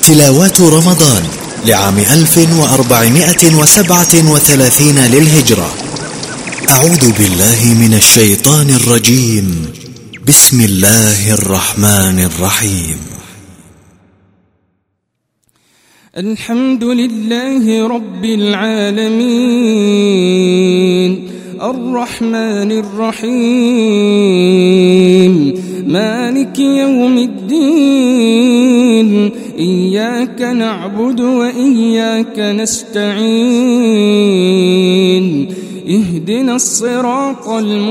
تلاوات رمضان لعام 1437 للهجرة. أعوذ بالله من الشيطان الرجيم. بسم الله الرحمن الرحيم. الحمد لله رب العالمين، الرحمن الرحيم، مالك يوم الدين، إياك نعبد وإياك نستعين، اهدنا الصراط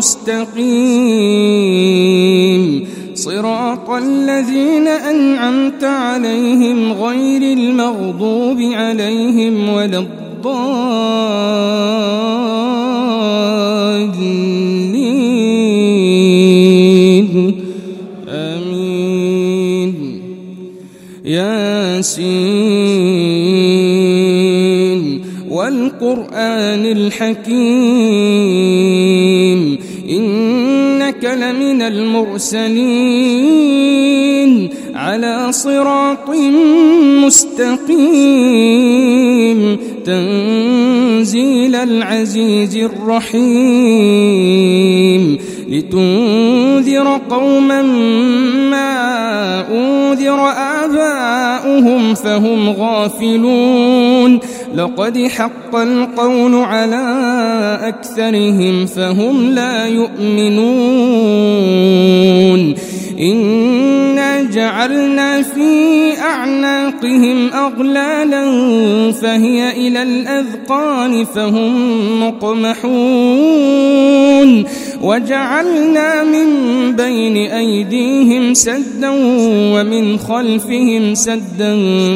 المستقيم، صراط الذين أنعمت عليهم غير المغضوب عليهم ولا الضالين. آمين. ياسين والقرآن الحكيم، إنك لمن المرسلين على صراط مستقيم، تنزيل العزيز الرحيم، لتنذر قوما ما أنذر آباؤهم فهم غافلون، لقد حق القول على أكثرهم فهم لا يؤمنون. إنا جعلنا في أعناقهم أغلالا فهي إلى الأذقان فهم مقمحون، وجعلنا من بين أيديهم سدا ومن خلفهم سدا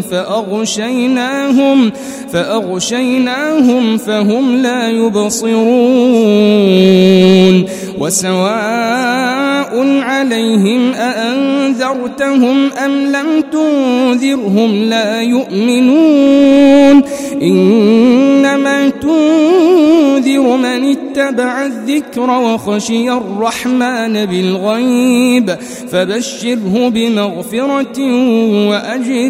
فأغشيناهم فهم لا يبصرون. وسواء عليهم أأنذرتهم أم لم تنذرهم لا يؤمنون، إنما تنذر من اتبع الذكر وخشي الرحمن بالغيب، فبشره بمغفرة وأجر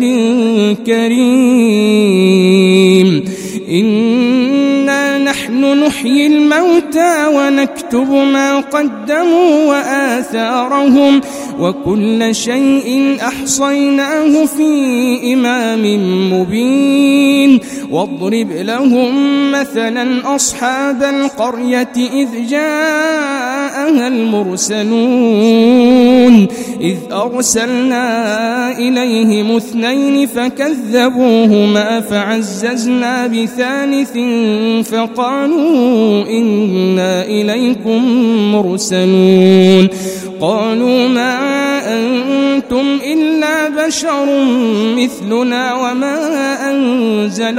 كريم. إنا نحن نحيي الموتى ونكتب ما قدموا وآثارهم، وكل شيء أحصيناه في إمام مبين. واضرب لهم مثلا أصحاب القرية إذ جاءها المرسلون، إذ أرسلنا إليهم 2 فكذبوهما فعززنا بثالث فقالوا إنا إليكم مرسلون. قالوا ما أنتم إلا بشر مثلنا وما أنزل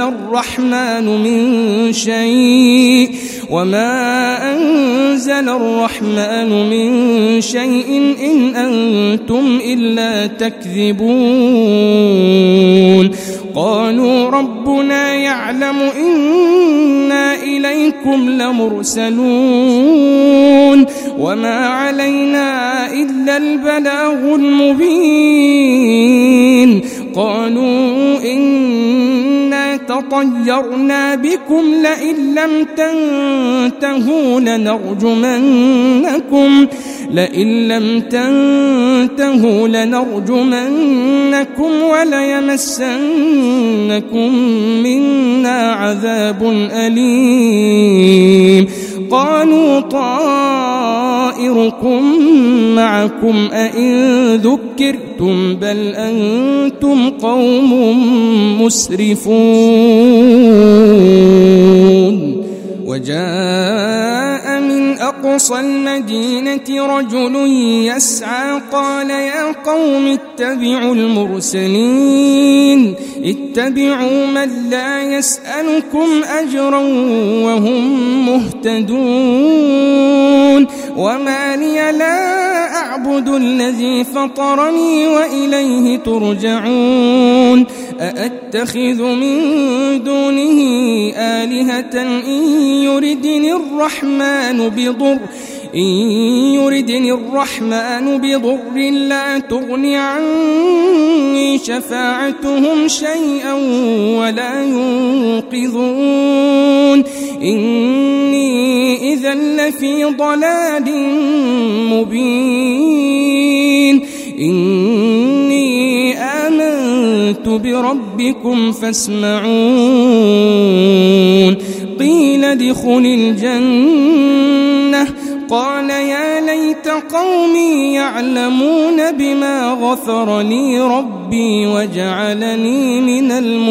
الرحمن من شيء إن أنتم إلا تكذبون. قالوا ربنا يعلم إنا إليكم لمرسلون وما علينا إلا البلاغ المبين. قالوا إنا تطيرنا بكم لئن لم تنتهوا لنرجمنكم وليمسنكم منا عذاب أليم. قالوا طائركم معكم أئن ذكرتم بل أنتم قوم مسرفون. وجاء من أقصى المدينة رجل يسعى قال يا قوم اتبعوا المرسلين، اتبعوا من لا يسألكم أجرا وهم مهتدون. وما لي لا أعبد الذي فطرني وإليه ترجعون. أأتخذ من دونه آلهة إن يردني الرحمن بضر إن يردني الرحمن بضر لا تغن عني شفاعتهم شيئا ولا ينقذون إني إذا لفي ضلال مبين إني آمنت بربكم فاسمعون قيل ادخل الجنة قال يا ليت قومي يعلمون بما غفر لي ربي وجعلني من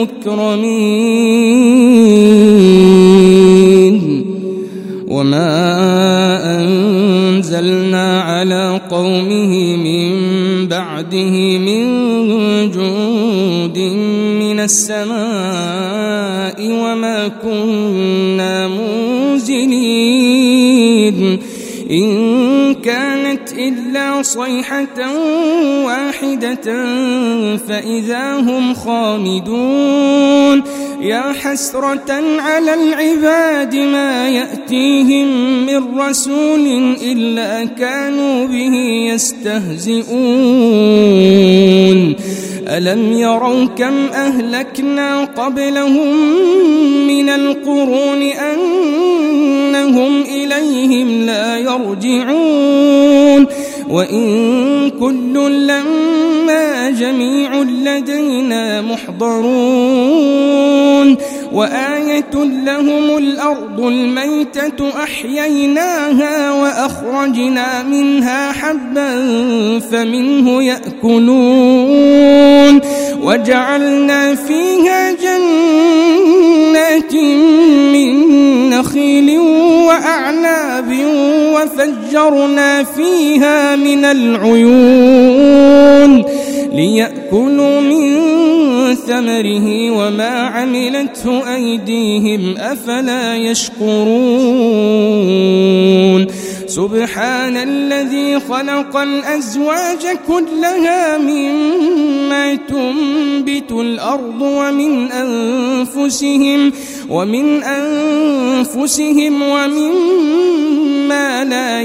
المكرمين وما أنزلنا على قومه من بعده من جند من السماء وما كنا منزلين إن كانت إلا صيحة واحدة فإذا هم خامدون يا حسرة على العباد ما يأتيهم من رسول إلا كانوا به يستهزئون ألم يروا كم أهلكنا قبلهم من القرون أنهم إليهم لا يرجعون وإن كل لما جميع لدينا محضرون وآية لهم الأرض الميتة أحييناها وأخرجنا منها حبا فمنه يأكلون وجعلنا فيها جنات من نخيل وأعناب وفجرنا فيها من العيون ليأكلوا من ثمره وما عملته أيديهم أفلا يشكرون سبحان الذي خلق الأزواج كلها مما تنبت الأرض ومن أنفسهم ومما لا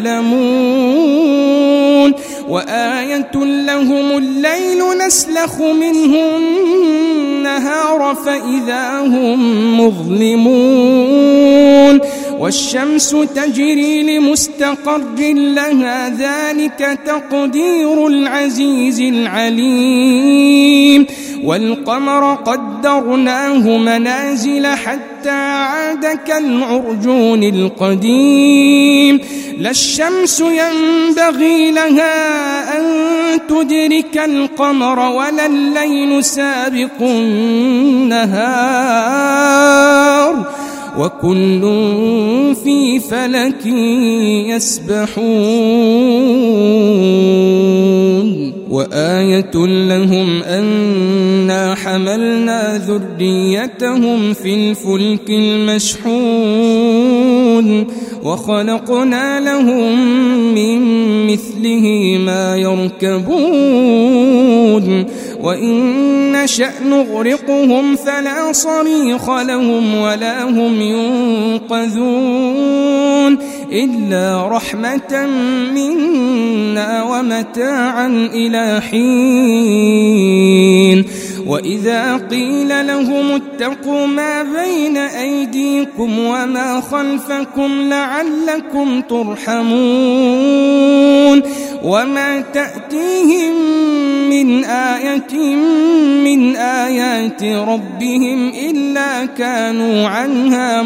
يعلمون وآية لهم الليل نسلخ منه النهار فإذا هم مظلمون والشمس تجري لمستقر لها ذلك تقدير العزيز العليم والقمر قدرناه منازل حتى عاد كالعرجون القديم لا الشمس ينبغي لها أن تدرك القمر ولا الليل سابق النهار وكل في فلك يسبحون وآية لهم أنا حملنا ذريتهم في الفلك المشحون وخلقنا لهم من مثله ما يركبون وإن نشأ نغرقهم فلا صريخ لهم ولا هم ينقذون إلا رحمة منا ومتاعا إلى حين وإذا قيل لهم اتقوا ما بين أيديكم وما خلفكم لعلكم ترحمون وما تأتيهم من آية من آيات ربهم إلا كانوا عنها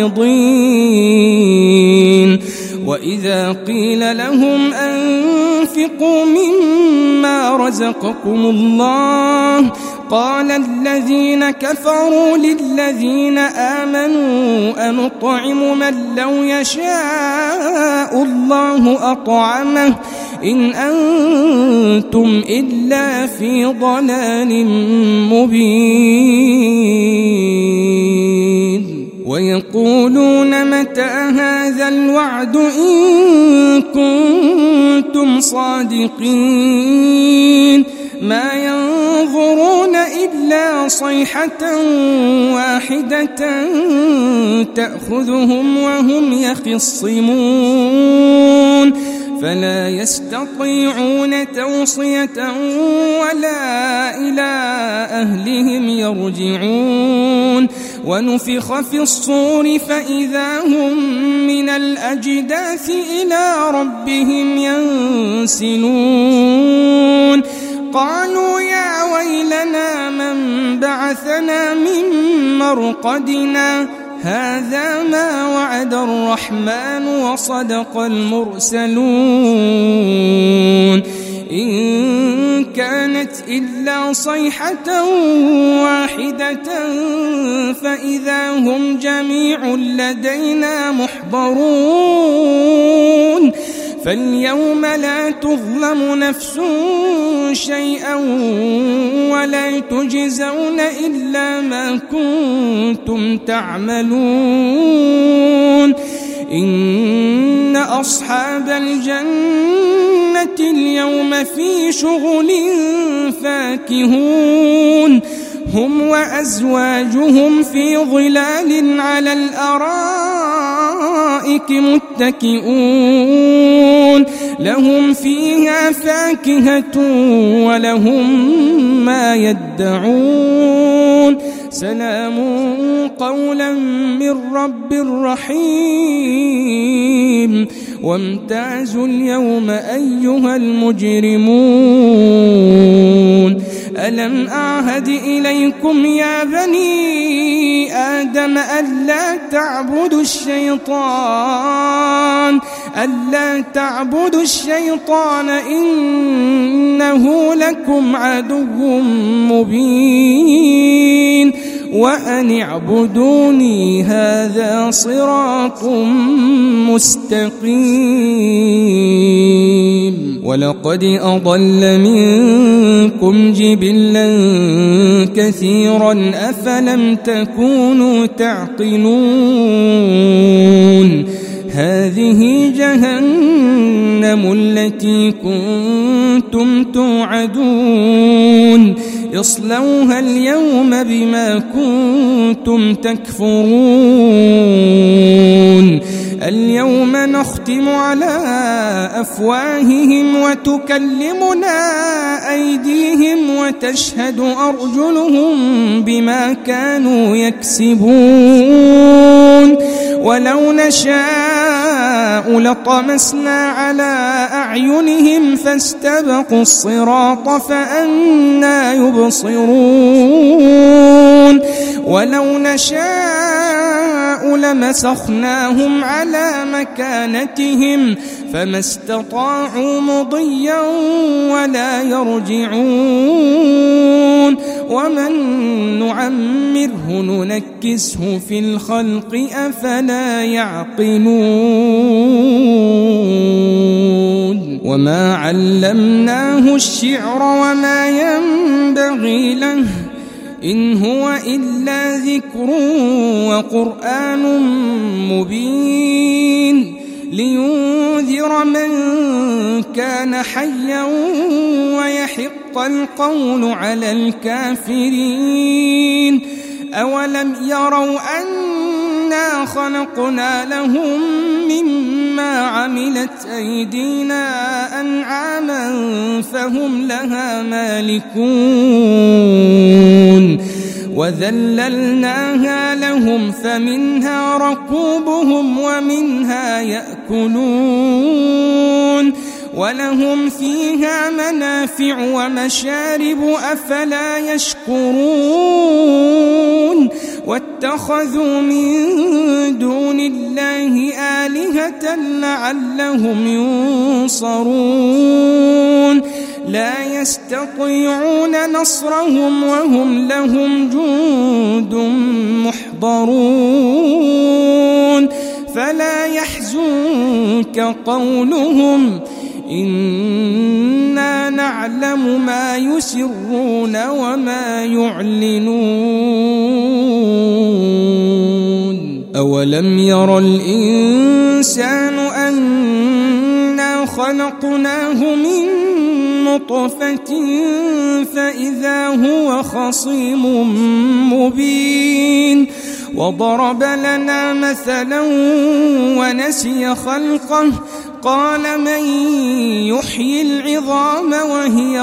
معرضين وإذا قيل لهم أنفقوا مما رزقكم الله قال الذين كفروا للذين آمنوا أنطعم من لو يشاء الله أطعمه إن أنتم إلا في ضلال مبين ويقولون متى هذا الوعد إن كنتم صادقين ما ينظر ينظرون إلا صيحة واحدة تأخذهم وهم يخصمون فلا يستطيعون توصية ولا إلى أهلهم يرجعون ونفخ في الصور فإذا هم من الأجداث إلى ربهم ينسلون قالوا يا ويلنا من بعثنا من مرقدنا هذا ما وعد الرحمن وصدق المرسلون إن كانت إلا صيحة واحدة فإذا هم جميع لدينا محضرون فاليوم لا تظلم نفس شيئا ولا تجزون إلا ما كنتم تعملون إن أصحاب الجنة اليوم في شغل فاكهون هم وأزواجهم في ظلال على الأرائك متكئون لهم فيها فاكهة ولهم ما يدعون سلام قولا من رب رحيم وامتازوا اليوم أيها المجرمون ألم أعهد إليكم يا بني آدم ألا تعبدوا الشيطان إنه لكم عدو مبين وأن اعبدوني هذا صراط مستقيم ولقد أضل منكم جبلا كثيرا أفلم تكونوا تعقلون هذه جهنم التي كنتم توعدون اصلوها اليوم بما كنتم تكفرون اليوم نختم على أفواههم وتكلمنا أيديهم وتشهد أرجلهم بما كانوا يكسبون ولو نشاء لطمسنا على أعينهم فاستبقوا الصراط فأنى يبصرون ولو نشاء لمسخناهم على مكانتهم فما استطاعوا مضيا ولا يرجعون ومن نعمره ننكسه في الخلق أفلا يعقلون وما علمناه الشعر وما ينبغي له إن هو إلا ذكر وقرآن مبين لينذر من كان حيا ويحق القول على الكافرين أولم يروا أنا خلقنا لهم مما عملت أيدينا أنعاما فهم لها مالكون وذللناها لهم فمنها ركوبهم ومنها يأكلون ولهم فيها منافع ومشارب أفلا يشكرون واتخذوا من دون الله آلهة لعلهم ينصرون لا يستطيعون نصرهم وهم لهم جند محضرون فلا يحزنك قولهم إنا نعلم ما يسرون وما يعلنون أولم ير الإنسان أنا خلقناه من نطفة فإذا هو خصيم مبين وضرب لنا مثلا ونسي خلقه قال من يحيي العظام وهي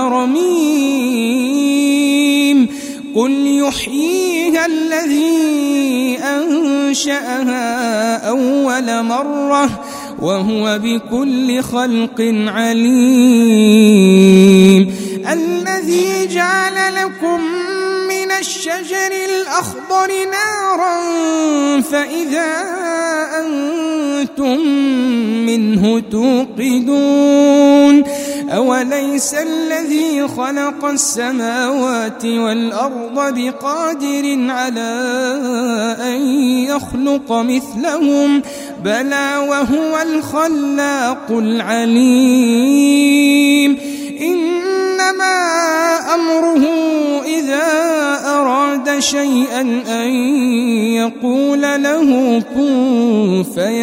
رميم قل يحييها الذي أنشأها أول مرة وهو بكل خلق عليم الذي جعل لكم من الشجر الأخضر نارا فإذا أنتم منه توقدون أوليس الذي خلق السماوات والأرض بقادر على أن يخلق مثلهم بلى وهو الخلاق العليم إنما أمره إذا أراد شيئا أن يقول له كن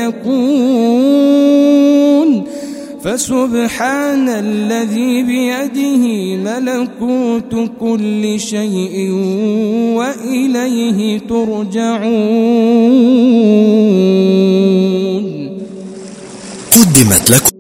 فيكون فسبحان الذي بيده ملكوت كل شيء وإليه ترجعون. قدمت لكم